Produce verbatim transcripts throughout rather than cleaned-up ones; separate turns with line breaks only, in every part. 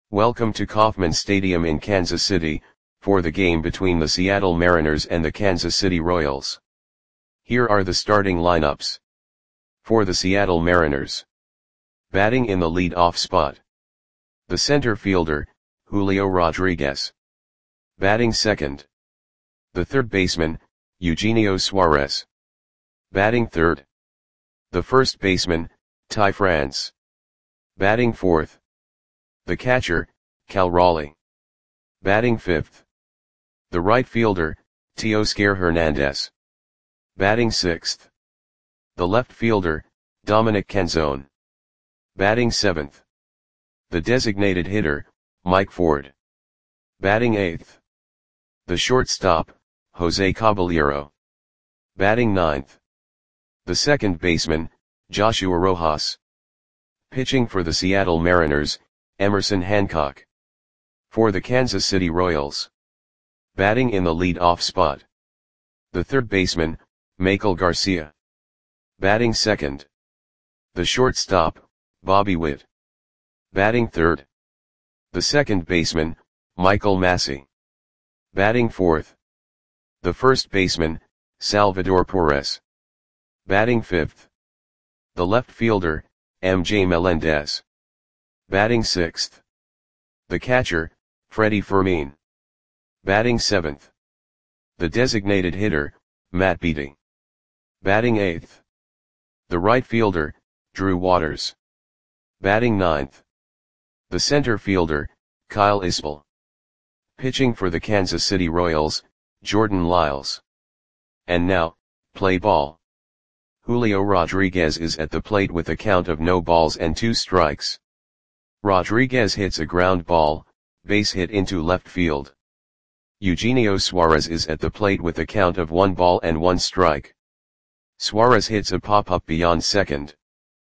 Welcome to Kauffman Stadium in Kansas City, for the game between the Seattle Mariners and the Kansas City Royals. Here are the starting lineups. For the Seattle Mariners. Batting in the lead-off spot. The center fielder, Julio Rodriguez. Batting second. The third baseman, Eugenio Suarez. Batting third. The first baseman, Ty France. Batting fourth. The catcher, Cal Raleigh. Batting fifth. The right fielder, Teoscar Hernandez. Batting sixth. The left fielder, Dominic Canzone. Batting seventh. The designated hitter, Mike Ford. Batting eighth. The shortstop, Jose Caballero. Batting ninth. The second baseman, Joshua Rojas. Pitching for the Seattle Mariners, Emerson Hancock. For the Kansas City Royals. Batting in the lead-off spot. The third baseman, Michael Garcia. Batting second. The shortstop, Bobby Witt. Batting third. The second baseman, Michael Massey. Batting fourth. The first baseman, Salvador Perez. Batting fifth. The left fielder, M J Melendez. Batting sixth. The catcher, Freddie Fermin. Batting seventh. The designated hitter, Matt Beatty. Batting eighth. The right fielder, Drew Waters. Batting ninth. The center fielder, Kyle Isbell. Pitching for the Kansas City Royals, Jordan Lyles. And now, play ball. Julio Rodriguez is at the plate with a count of no balls and two strikes. Rodriguez hits a ground ball, base hit into left field. Eugenio Suarez is at the plate with a count of one ball and one strike. Suarez hits a pop-up beyond second.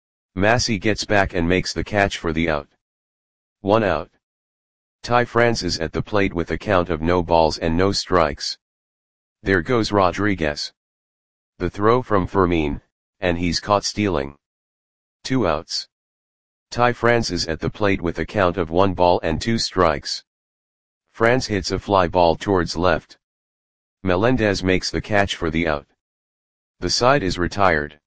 Massey gets back and makes the catch for the out. One out. Ty France is at the plate with a count of no balls and no strikes. There goes Rodriguez. The throw from Fermin, and he's caught stealing. Two outs. Ty France is at the plate with a count of one ball and two strikes. France hits a fly ball towards left. Melendez makes the catch for the out. The side is retired.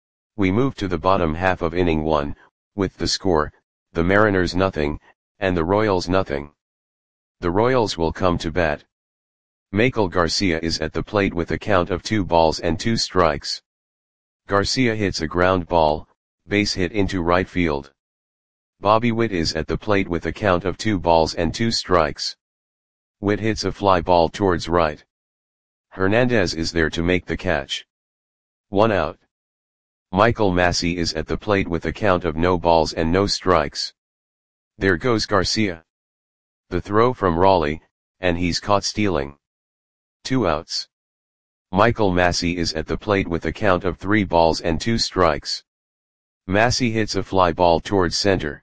We move to the bottom half of inning one, with the score, the Mariners nothing, and the Royals nothing. The Royals will come to bat. Michael Garcia is at the plate with a count of two balls and two strikes. Garcia hits a ground ball, base hit into right field. Bobby Witt is at the plate with a count of two balls and two strikes. Witt hits a fly ball towards right. Hernandez is there to make the catch. One out. Michael Massey is at the plate with a count of no balls and no strikes. There goes Garcia. The throw from Raleigh, and he's caught stealing. Two outs. Michael Massey is at the plate with a count of three balls and two strikes. Massey hits a fly ball towards center.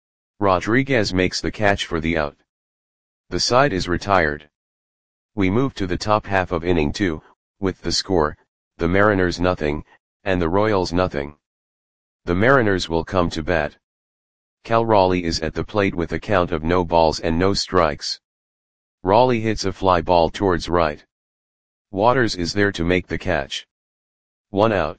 Rodriguez makes the catch for the out. The side is retired. We move to the top half of inning two, with the score, the Mariners nothing, and the Royals nothing. The Mariners will come to bat. Cal Raleigh is at the plate with a count of no balls and no strikes. Raleigh hits a fly ball towards right. Waters is there to make the catch. One out.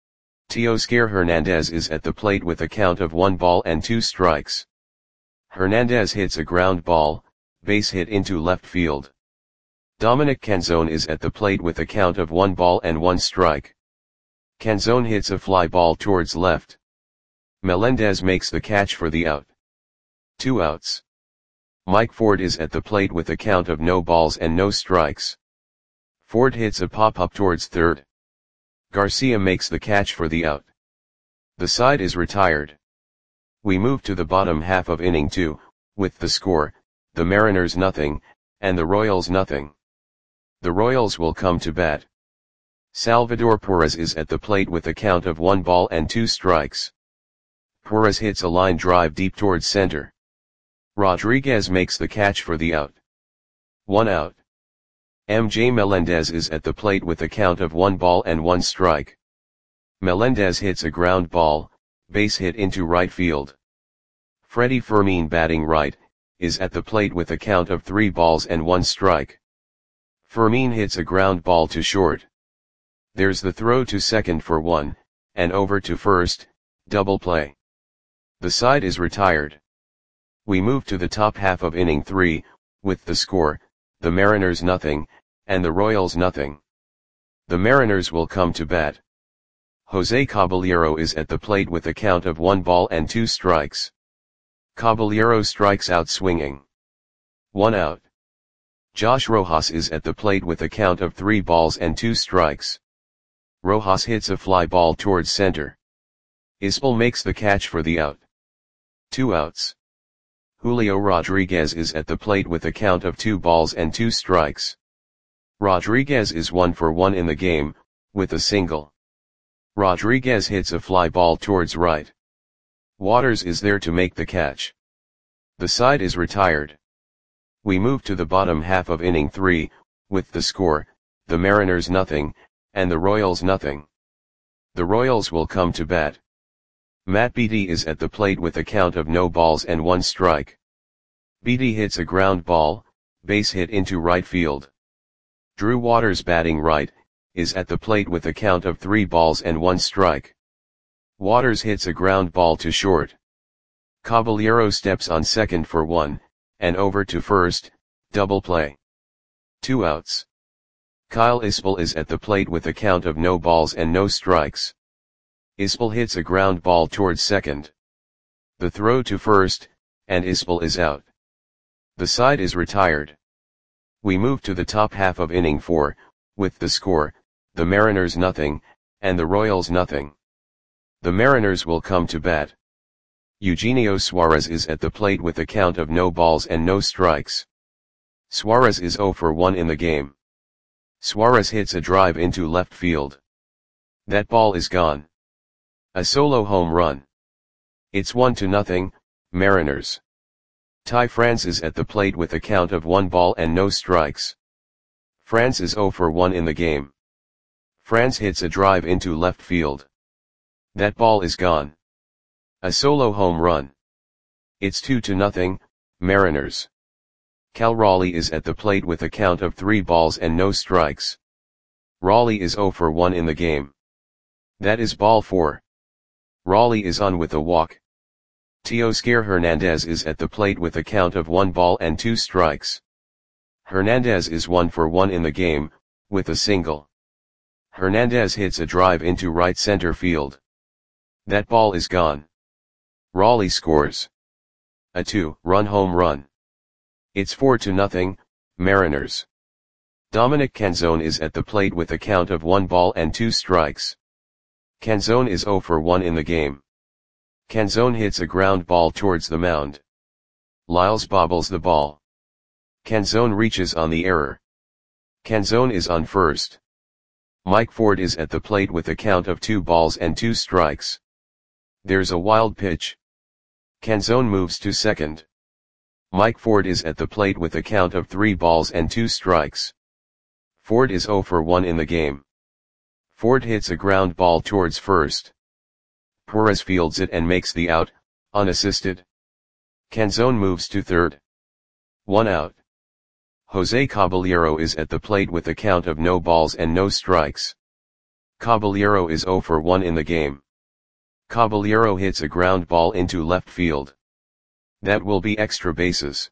Teoscar Hernandez is at the plate with a count of one ball and two strikes. Hernandez hits a ground ball, base hit into left field. Dominic Canzone is at the plate with a count of one ball and one strike. Canzone hits a fly ball towards left. Melendez makes the catch for the out. Two outs. Mike Ford is at the plate with a count of no balls and no strikes. Ford hits a pop-up towards third. Garcia makes the catch for the out. The side is retired. We move to the bottom half of inning two, with the score, the Mariners nothing, and the Royals nothing. The Royals will come to bat. Salvador Perez is at the plate with a count of one ball and two strikes. Perez hits a line drive deep towards center. Rodriguez makes the catch for the out. One out. M J Melendez is at the plate with a count of one ball and one strike. Melendez hits a ground ball, base hit into right field. Freddie Fermin batting right, is at the plate with a count of three balls and one strike. Fermin hits a ground ball to short. There's the throw to second for one, and over to first, double play. The side is retired. We move to the top half of inning three, with the score, the Mariners nothing, and the Royals nothing. The Mariners will come to bat. Jose Caballero is at the plate with a count of one ball and two strikes. Caballero strikes out swinging. One out. Josh Rojas is at the plate with a count of three balls and two strikes. Rojas hits a fly ball towards center. Isbel makes the catch for the out. Two outs. Julio Rodriguez is at the plate with a count of two balls and two strikes. Rodriguez is one for one in the game, with a single. Rodriguez hits a fly ball towards right. Waters is there to make the catch. The side is retired. We move to the bottom half of inning three, with the score, the Mariners nothing, and the Royals nothing. The Royals will come to bat. Matt Beatty is at the plate with a count of no balls and one strike. Beatty hits a ground ball, base hit into right field. Drew Waters, batting right, is at the plate with a count of three balls and one strike. Waters hits a ground ball to short. Caballero steps on second for one, and over to first, double play. Two outs. Kyle Isbel is at the plate with a count of no balls and no strikes. Isbel hits a ground ball towards second. The throw to first, and Isbel is out. The side is retired. We move to the top half of inning four, with the score, the Mariners nothing, and the Royals nothing. The Mariners will come to bat. Eugenio Suarez is at the plate with a count of no balls and no strikes. Suarez is zero for one in the game. Suarez hits a drive into left field. That ball is gone. A solo home run. It's one to nothing, Mariners. Ty France is at the plate with a count of one ball and no strikes. France is zero for one in the game. France hits a drive into left field. That ball is gone. A solo home run. It's two to nothing, Mariners. Cal Raleigh is at the plate with a count of three balls and no strikes. Raleigh is zero for one in the game. That is ball four. Raleigh is on with a walk. Teoscar Hernandez is at the plate with a count of one ball and two strikes. Hernandez is one for one in the game, with a single. Hernandez hits a drive into right center field. That ball is gone. Raleigh scores a two-run home run. It's four to nothing, Mariners. Dominic Canzone is at the plate with a count of one ball and two strikes. Canzone is zero for one in the game. Canzone hits a ground ball towards the mound. Lyles bobbles the ball. Canzone reaches on the error. Canzone is on first. Mike Ford is at the plate with a count of two balls and two strikes. There's a wild pitch. Canzone moves to second. Mike Ford is at the plate with a count of three balls and two strikes. Ford is zero for one in the game. Ford hits a ground ball towards first. Perez fields it and makes the out, unassisted. Canzone moves to third. One out. Jose Caballero is at the plate with a count of no balls and no strikes. Caballero is zero for one in the game. Caballero hits a ground ball into left field. That will be extra bases.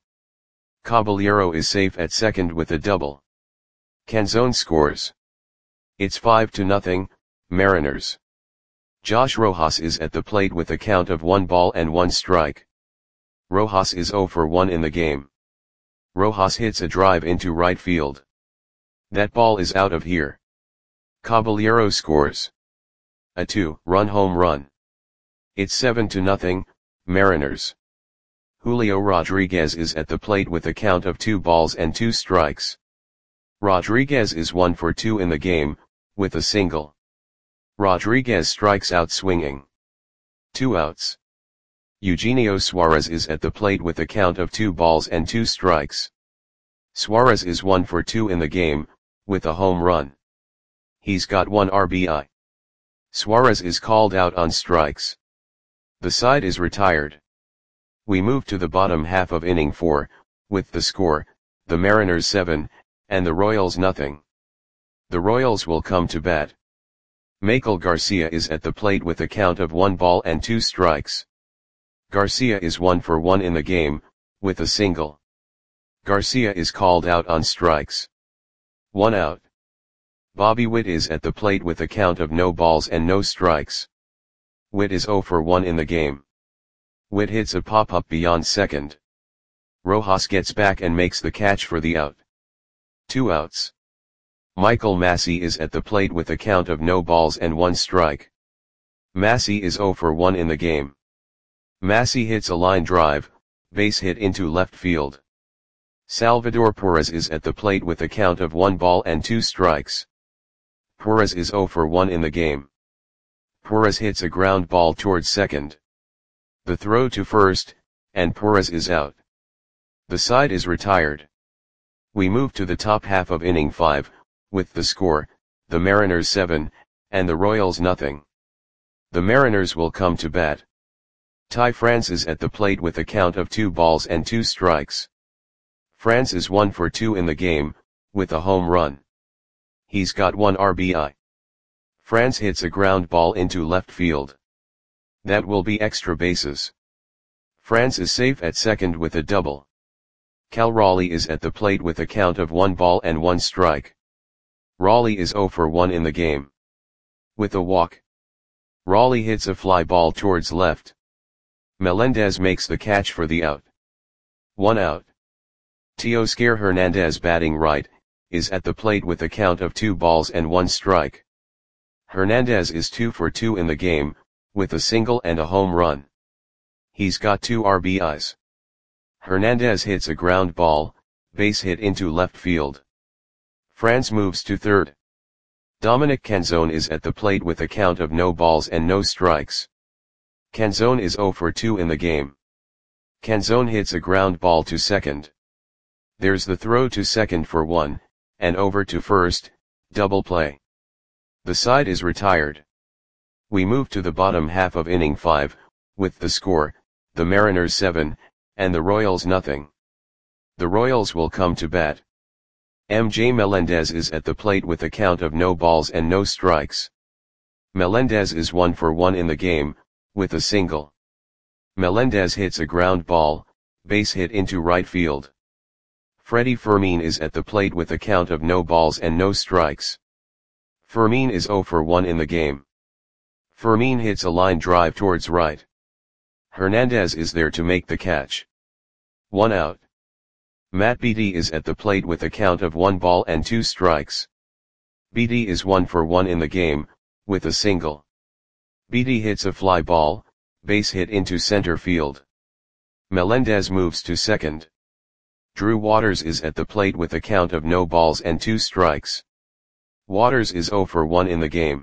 Caballero is safe at second with a double. Canzone scores. It's five to nothing, Mariners. Josh Rojas is at the plate with a count of one ball and one strike. Rojas is zero for one in the game. Rojas hits a drive into right field. That ball is out of here. Caballero scores a two-run home run. It's seven to nothing, Mariners. Julio Rodriguez is at the plate with a count of two balls and two strikes. Rodriguez is one for two in the game, with a single. Rodriguez strikes out swinging. Two outs. Eugenio Suarez is at the plate with a count of two balls and two strikes. Suarez is one for two in the game, with a home run. He's got one R B I. Suarez is called out on strikes. The side is retired. We move to the bottom half of inning four, with the score, the Mariners seven, and the Royals nothing. The Royals will come to bat. Michael Garcia is at the plate with a count of one ball and two strikes. Garcia is one for one in the game, with a single. Garcia is called out on strikes. One out. Bobby Witt is at the plate with a count of no balls and no strikes. Witt is zero for one in the game. Witt hits a pop-up beyond second. Rojas gets back and makes the catch for the out. Two outs. Michael Massey is at the plate with a count of no balls and one strike. Massey is zero for one in the game. Massey hits a line drive, base hit into left field. Salvador Perez is at the plate with a count of one ball and two strikes. Perez is zero for one in the game. Perez hits a ground ball towards second. The throw to first, and Perez is out. The side is retired. We move to the top half of inning five, with the score, the Mariners seven, and the Royals nothing. The Mariners will come to bat. Ty France is at the plate with a count of two balls and two strikes. France is one for two in the game, with a home run. He's got one R B I. France hits a ground ball into left field. That will be extra bases. France is safe at second with a double. Cal Raleigh is at the plate with a count of one ball and one strike. Raleigh is zero for one in the game. With a walk. Raleigh hits a fly ball towards left. Melendez makes the catch for the out. One out. Teoscar Hernandez, batting right, is at the plate with a count of two balls and one strike. Hernandez is two for two in the game, with a single and a home run. He's got two R B Is. Hernandez hits a ground ball, base hit into left field. France moves to third. Dominic Canzone is at the plate with a count of no balls and no strikes. Canzone is zero for two in the game. Canzone hits a ground ball to second. There's the throw to second for one, and over to first, double play. The side is retired. We move to the bottom half of inning five, with the score, the Mariners seven, and the Royals nothing. The Royals will come to bat. M J Melendez is at the plate with a count of no balls and no strikes. Melendez is one for one in the game, with a single. Melendez hits a ground ball, base hit into right field. Freddie Fermin is at the plate with a count of no balls and no strikes. Fermin is zero for one in the game. Fermin hits a line drive towards right. Hernandez is there to make the catch. One out. Matt Beatty is at the plate with a count of one ball and two strikes. Beatty is one for one in the game, with a single. Beatty hits a fly ball, base hit into center field. Melendez moves to second. Drew Waters is at the plate with a count of no balls and two strikes. Waters is zero for one in the game.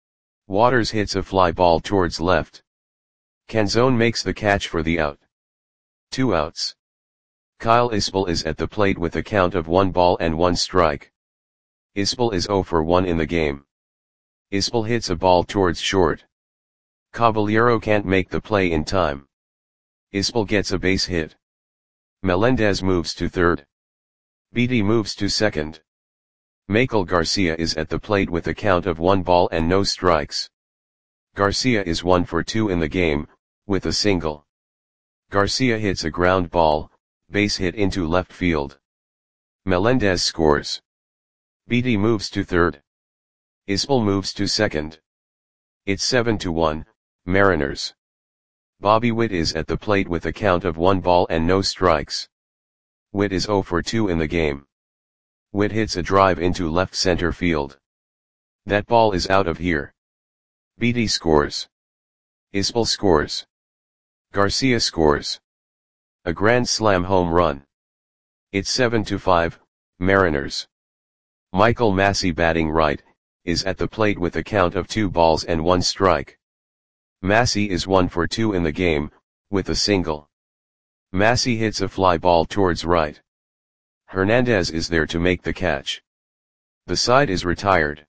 Waters hits a fly ball towards left. Canzone makes the catch for the out. Two outs. Kyle Isbell is at the plate with a count of one ball and one strike. Isbell is zero for one in the game. Isbell hits a ball towards short. Caballero can't make the play in time. Isbell gets a base hit. Melendez moves to third. Beatty moves to second. Michael Garcia is at the plate with a count of one ball and no strikes. Garcia is one for two in the game, with a single. Garcia hits a ground ball, base hit into left field. Melendez scores. Beatty moves to third. Isbell moves to second. It's seven to one, Mariners. Bobby Witt is at the plate with a count of one ball and no strikes. Witt is zero for two in the game. Witt hits a drive into left center field. That ball is out of here. Beatty scores. Isbell scores. Garcia scores. A grand slam home run. It's seven to five, Mariners. Michael Massey, batting right, is at the plate with a count of two balls and one strike. Massey is one for two in the game, with a single. Massey hits a fly ball towards right. Hernandez is there to make the catch. The side is retired.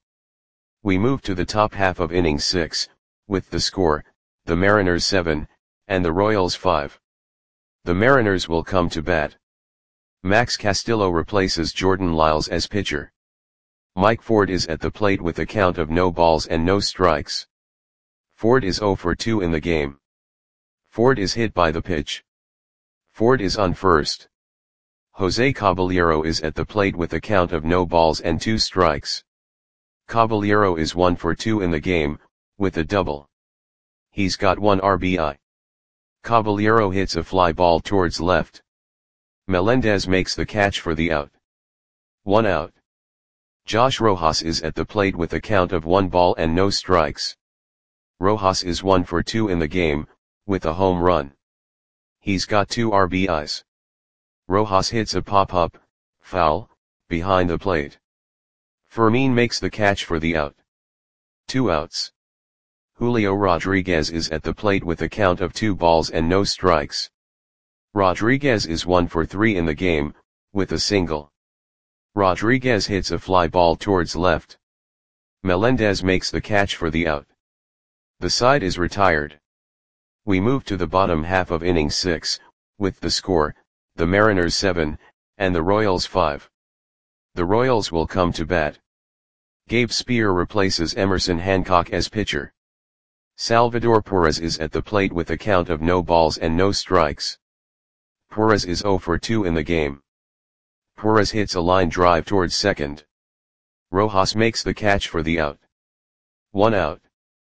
We move to the top half of inning six, with the score, the Mariners seven, and the Royals five. The Mariners will come to bat. Max Castillo replaces Jordan Lyles as pitcher. Mike Ford is at the plate with a count of no balls and no strikes. Ford is oh for two in the game. Ford is hit by the pitch. Ford is on first. Jose Caballero is at the plate with a count of no balls and two strikes. Caballero is one for two in the game, with a double. He's got one R B I. Caballero hits a fly ball towards left. Melendez makes the catch for the out. One out. Josh Rojas is at the plate with a count of one ball and no strikes. Rojas is one for two in the game, with a home run. He's got two R B Is. Rojas hits a pop-up, foul, behind the plate. Fermin makes the catch for the out. Two outs. Julio Rodriguez is at the plate with a count of two balls and no strikes. Rodriguez is one for three in the game, with a single. Rodriguez hits a fly ball towards left. Melendez makes the catch for the out. The side is retired. We move to the bottom half of inning six, with the score, the Mariners seven, and the Royals five. The Royals will come to bat. Gabe Spear replaces Emerson Hancock as pitcher. Salvador Perez is at the plate with a count of no balls and no strikes. Perez is oh for two in the game. Perez hits a line drive towards second. Rojas makes the catch for the out. One out.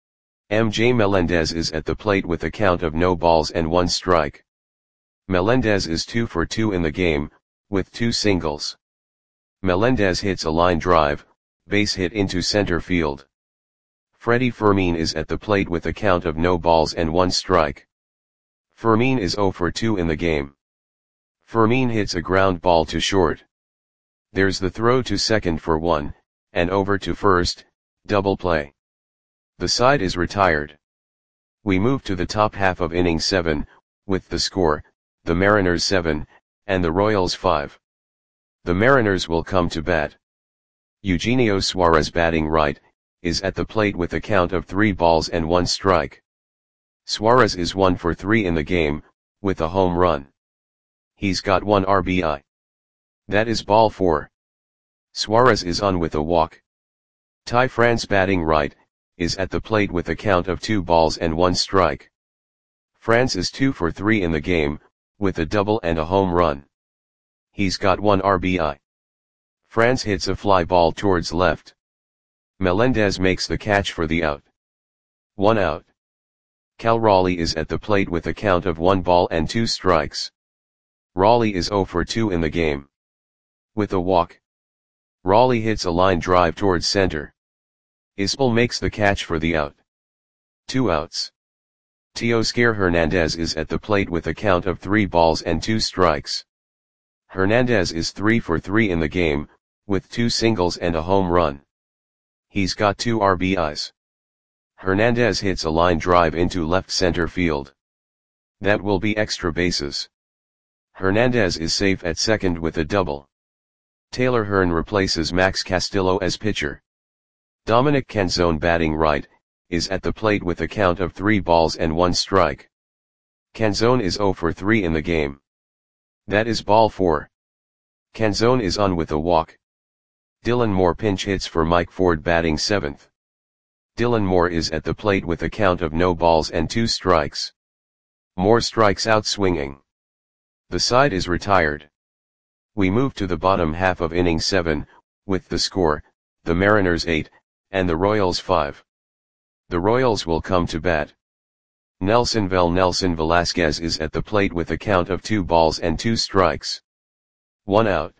M J Melendez is at the plate with a count of no balls and one strike. Melendez is two for two in the game, with two singles. Melendez hits a line drive, base hit into center field. Freddie Fermin is at the plate with a count of no balls and one strike. Fermin is oh for two in the game. Fermin hits a ground ball to short. There's the throw to second for one, and over to first, double play. The side is retired. We move to the top half of inning seven, with the score, the Mariners seven, and the Royals five. The Mariners will come to bat. Eugenio Suarez, batting right, is at the plate with a count of three balls and one strike. Suarez is one for three in the game, with a home run. He's got one R B I. That is ball four. Suarez is on with a walk. Ty France, batting right, is at the plate with a count of two balls and one strike. France is two for three in the game, with a double and a home run. He's got one R B I. France hits a fly ball towards left. Melendez makes the catch for the out. One out. Cal Raleigh is at the plate with a count of one ball and two strikes. Raleigh is oh for two in the game. With a walk. Raleigh hits a line drive towards center. Isbell makes the catch for the out. Two outs. Teoscar Hernandez is at the plate with a count of three balls and two strikes. Hernandez is three for three in the game, with two singles and a home run. He's got two R B Is. Hernandez hits a line drive into left center field. That will be extra bases. Hernandez is safe at second with a double. Taylor Hearn replaces Max Castillo as pitcher. Dominic Canzone, batting right, is at the plate with a count of three balls and one strike. Canzone is oh for three in the game. That is ball four. Canzone is on with a walk. Dylan Moore pinch hits for Mike Ford, batting seventh. Dylan Moore is at the plate with a count of no balls and two strikes. Moore strikes out swinging. The side is retired. We move to the bottom half of inning seven, with the score, the Mariners eight, and the Royals five. The Royals will come to bat. Nelsonville Nelson Velasquez is at the plate with a count of two balls and two strikes. One out.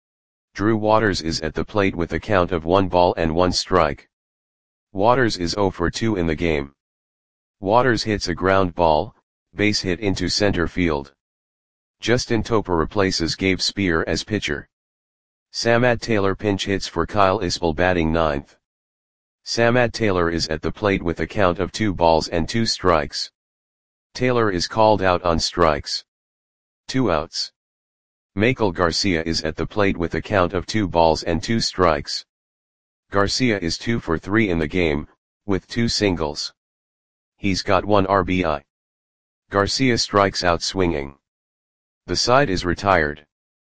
Drew Waters is at the plate with a count of one ball and one strike. Waters is oh for two in the game. Waters hits a ground ball, base hit into center field. Justin Topa replaces Gabe Spear as pitcher. Samad Taylor pinch hits for Kyle Isbell, batting ninth. Samad Taylor is at the plate with a count of two balls and two strikes. Taylor is called out on strikes. Two outs. Michael Garcia is at the plate with a count of two balls and two strikes. Garcia is two for three in the game, with two singles. He's got one R B I. Garcia strikes out swinging. The side is retired.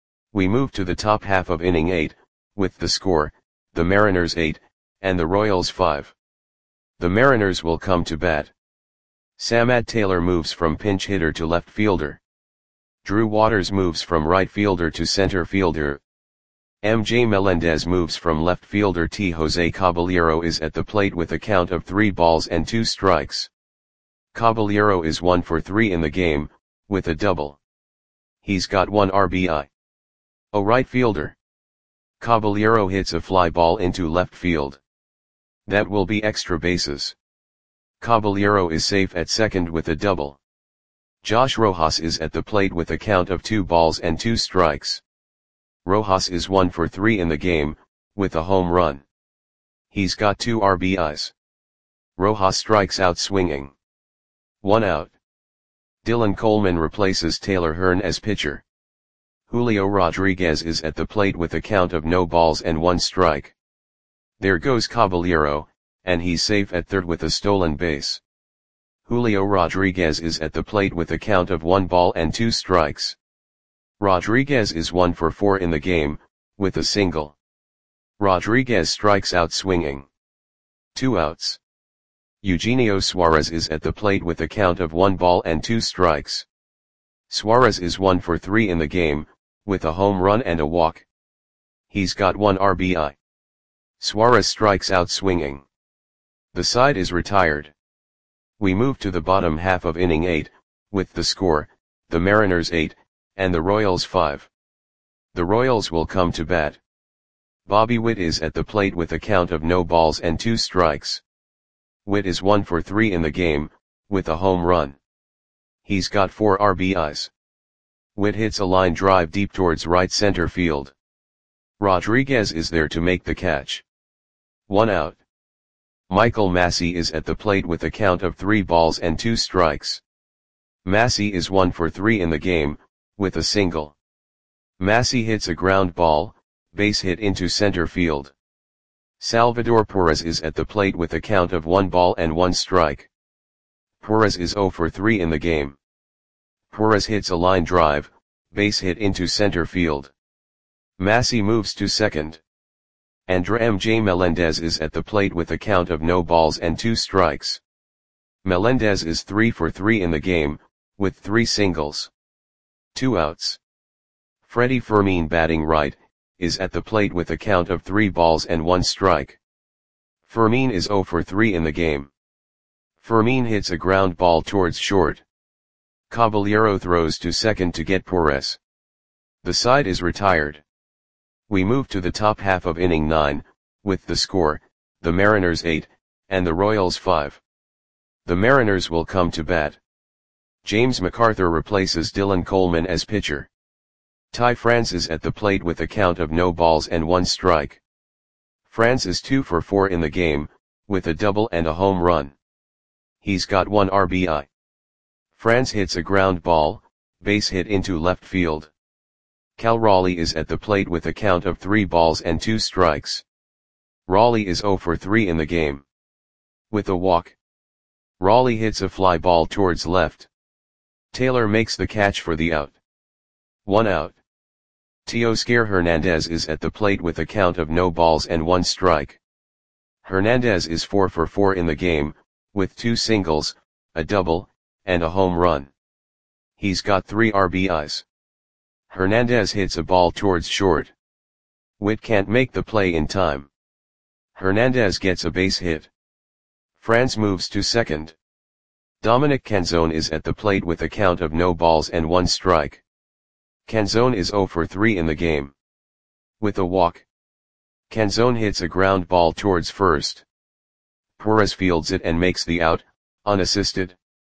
We move to the top half of inning eight, with the score, the Mariners eight, and the Royals five. The Mariners will come to bat. Samad Taylor moves from pinch hitter to left fielder. Drew Waters moves from right fielder to center fielder. M J Melendez moves from left fielder. T. Jose Caballero is at the plate with a count of three balls and two strikes. Caballero is one for three in the game, with a double. He's got one R B I. A right fielder. Caballero hits a fly ball into left field. That will be extra bases. Caballero is safe at second with a double. Josh Rojas is at the plate with a count of two balls and two strikes. Rojas is one for three in the game, with a home run. He's got two R B Is. Rojas strikes out swinging. One out. Dylan Coleman replaces Taylor Hearn as pitcher. Julio Rodriguez is at the plate with a count of no balls and one strike. There goes Caballero, and he's safe at third with a stolen base. Julio Rodriguez is at the plate with a count of one ball and two strikes. Rodriguez is one for four in the game, with a single. Rodriguez strikes out swinging. Two outs. Eugenio Suarez is at the plate with a count of one ball and two strikes. Suarez is one for three in the game, with a home run and a walk. He's got one R B I. Suarez strikes out swinging. The side is retired. We move to the bottom half of inning eight, with the score, the Mariners eight, and the Royals five. The Royals will come to bat. Bobby Witt is at the plate with a count of no balls and two strikes. Witt is one for three in the game, with a home run. He's got four R B Is. Witt hits a line drive deep towards right center field. Rodriguez is there to make the catch. One out. Michael Massey is at the plate with a count of three balls and two strikes. Massey is one for three in the game, with a single. Massey hits a ground ball, base hit into center field. Salvador Perez is at the plate with a count of one ball and one strike. Perez is zero for three in the game. Perez hits a line drive, base hit into center field. Massey moves to second. André M J Melendez is at the plate with a count of no balls and two strikes. Melendez is three for three in the game, with three singles. Two outs. Freddie Fermin, batting right, is at the plate with a count of three balls and one strike. Fermin is zero for three in the game. Fermin hits a ground ball towards short. Caballero throws to second to get Perez. The side is retired. We move to the top half of inning nine, with the score, the Mariners eight, and the Royals five. The Mariners will come to bat. James MacArthur replaces Dylan Coleman as pitcher. Ty France is at the plate with a count of no balls and one strike. France is two for four in the game, with a double and a home run. He's got one R B I. France hits a ground ball, base hit into left field. Cal Raleigh is at the plate with a count of three balls and two strikes. Raleigh is zero for three in the game. With a walk. Raleigh hits a fly ball towards left. Taylor makes the catch for the out. One out. Teoscar Hernandez is at the plate with a count of no balls and one strike. Hernandez is four for four in the game, with two singles, a double, and a home run. He's got three R B Is. Hernandez hits a ball towards short. Witt can't make the play in time. Hernandez gets a base hit. France moves to second. Dominic Canzone is at the plate with a count of no balls and one strike. Canzone is zero for three in the game. With a walk. Canzone hits a ground ball towards first. Perez fields it and makes the out, unassisted.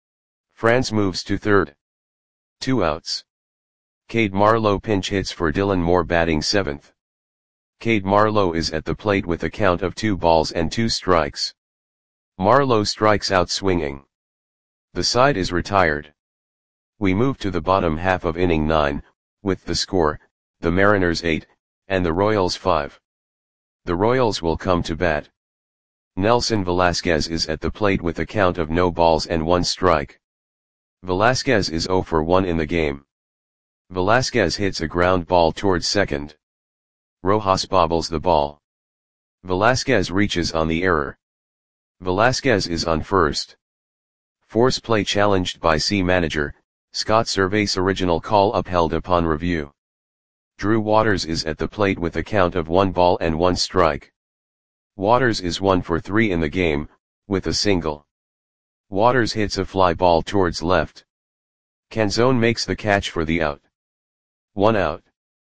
France moves to third. Two outs. Cade Marlowe pinch hits for Dylan Moore, batting seventh. Cade Marlowe is at the plate with a count of two balls and two strikes. Marlowe strikes out swinging. The side is retired. We move to the bottom half of inning nine, with the score, the Mariners eight, and the Royals five. The Royals will come to bat. Nelson Velasquez is at the plate with a count of no balls and one strike. Velasquez is zero for one in the game. Velasquez hits a ground ball towards second. Rojas bobbles the ball. Velasquez reaches on the error. Velasquez is on first. Force play challenged by C manager, Scott Servais. Original call upheld upon review. Drew Waters is at the plate with a count of one ball and one strike. Waters is one for three in the game, with a single. Waters hits a fly ball towards left. Canzone makes the catch for the out. One out.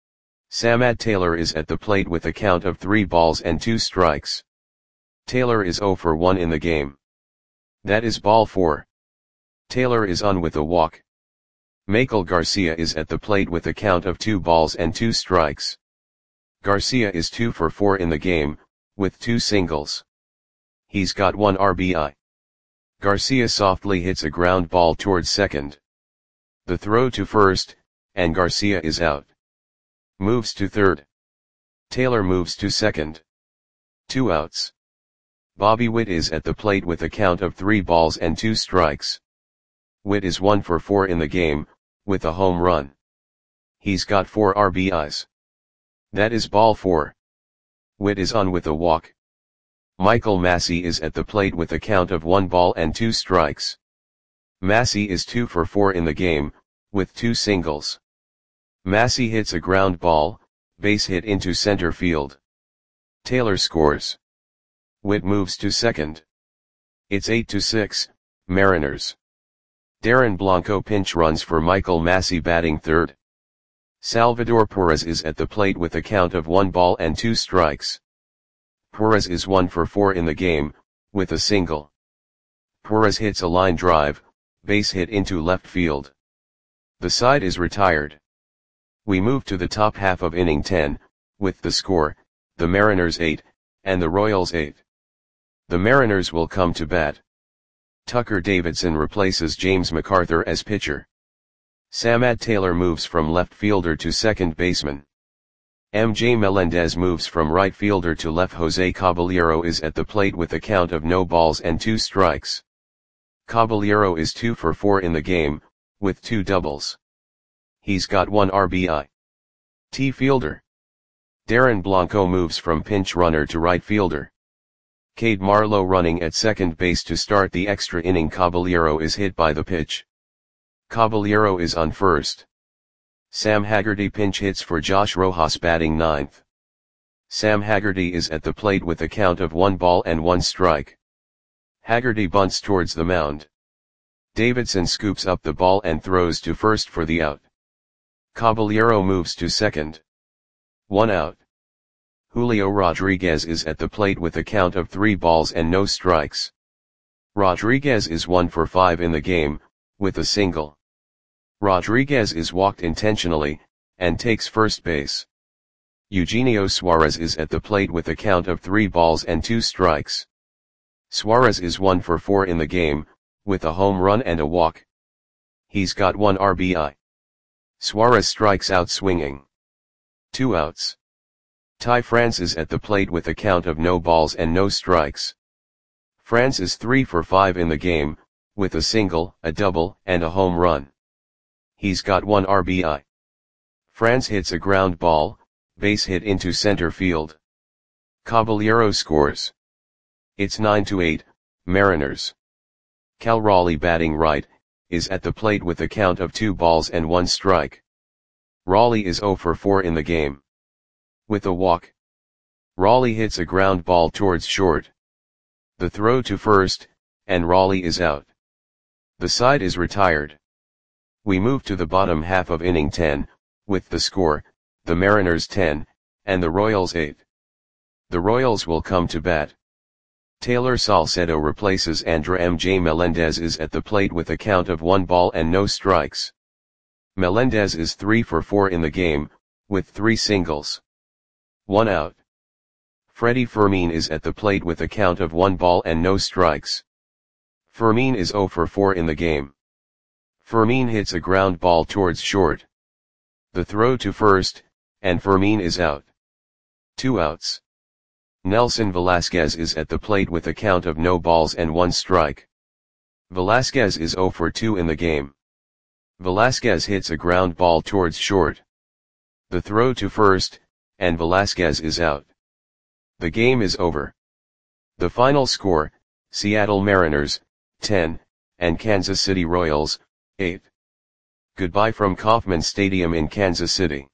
Samad Taylor is at the plate with a count of three balls and two strikes. Taylor is zero for one in the game. That is ball four. Taylor is on with a walk. Michael Garcia is at the plate with a count of two balls and two strikes. Garcia is two for four in the game, with two singles. He's got one R B I. Garcia softly hits a ground ball towards second. The throw to first, and Garcia is out. Moves to third. Taylor moves to second. Two outs. Bobby Witt is at the plate with a count of three balls and two strikes. Witt is one for four in the game, with a home run. He's got four R B Is. That is ball four. Witt is on with a walk. Michael Massey is at the plate with a count of one ball and two strikes. Massey is two for four in the game, with two singles. Massey hits a ground ball, base hit into center field. Taylor scores. Witt moves to second. It's eight to six, Mariners. Darren Blanco pinch runs for Michael Massey batting third. Salvador Perez is at the plate with a count of one ball and two strikes. Perez is one for four in the game, with a single. Perez hits a line drive, base hit into left field. The side is retired. We move to the top half of inning ten, with the score, the Mariners eight, and the Royals eight. The Mariners will come to bat. Tucker Davidson replaces James MacArthur as pitcher. Samad Taylor moves from left fielder to second baseman. M J Melendez moves from right fielder to left. Jose Caballero is at the plate with a count of no balls and two strikes. Caballero is two for four in the game, with two doubles. He's got one R B I. T fielder. Darren Blanco moves from pinch runner to right fielder. Cade Marlowe running at second base to start the extra inning. Caballero is hit by the pitch. Caballero is on first. Sam Haggerty pinch hits for Josh Rojas batting ninth. Sam Haggerty is at the plate with a count of one ball and one strike. Haggerty bunts towards the mound. Davidson scoops up the ball and throws to first for the out. Caballero moves to second. One out. Julio Rodriguez is at the plate with a count of three balls and no strikes. Rodriguez is one for five in the game, with a single. Rodriguez is walked intentionally, and takes first base. Eugenio Suarez is at the plate with a count of three balls and two strikes. Suarez is one for four in the game, with a home run and a walk. He's got one R B I. Suarez strikes out swinging. Two outs. Ty France is at the plate with a count of no balls and no strikes. France is three for five in the game, with a single, a double, and a home run. He's got one R B I. France hits a ground ball, base hit into center field. Caballero scores. It's nine to eight, Mariners. Cal Raleigh batting right, is at the plate with a count of two balls and one strike. Raleigh is zero for four in the game. With a walk. Raleigh hits a ground ball towards short. The throw to first, and Raleigh is out. The side is retired. We move to the bottom half of inning ten, with the score, the Mariners ten, and the Royals eight. The Royals will come to bat. Taylor Salcedo replaces Andra. M J Melendez is at the plate with a count of one ball and no strikes. Melendez is three for four in the game, with three singles. One out. Freddie Fermin is at the plate with a count of one ball and no strikes. Fermin is zero for four in the game. Fermin hits a ground ball towards short. The throw to first, and Fermin is out. Two outs. Nelson Velasquez is at the plate with a count of no balls and one strike. Velasquez is zero for two in the game. Velasquez hits a ground ball towards short. The throw to first, and Velasquez is out. The game is over. The final score, Seattle Mariners, ten, and Kansas City Royals, eight. Goodbye from Kauffman Stadium in Kansas City.